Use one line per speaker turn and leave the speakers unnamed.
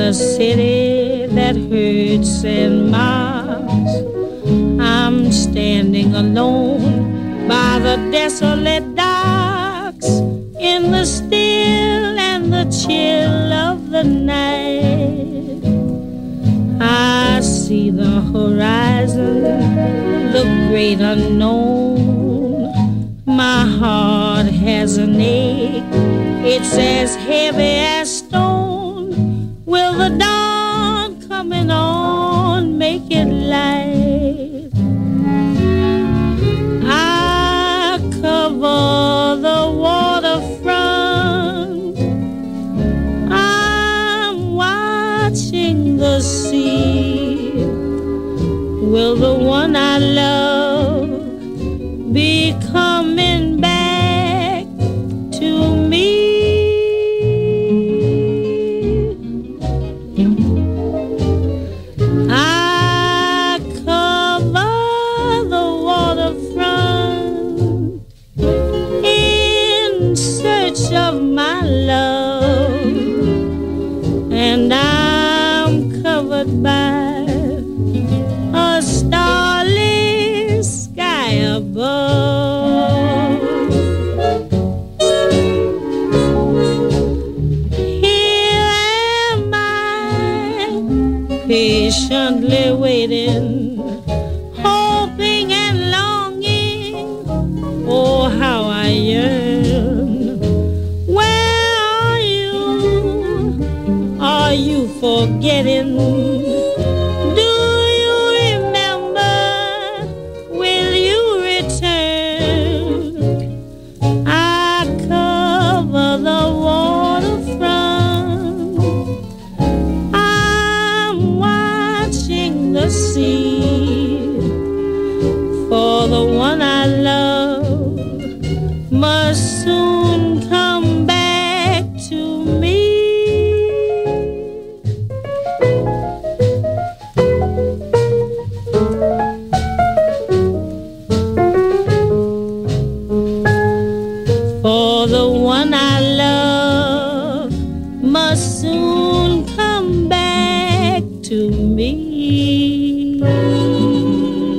a city that hurts and mobs. I'm standing alone by the desolate docks in the still and the chill of the night. I see the horizon, the great unknown. My heart has an ache, it's as heavy as stone. Will the dawn coming on make it light? I cover the waterfront, I'm watching the sea. Will the one I love be coming back to me? I cover the waterfront in search of my love, and I'm covered by a starless sky above. Here am I, patiently waiting, hoping and longing. Oh, how I yearn. Where are you? Are you forgetting? For the one I love must soon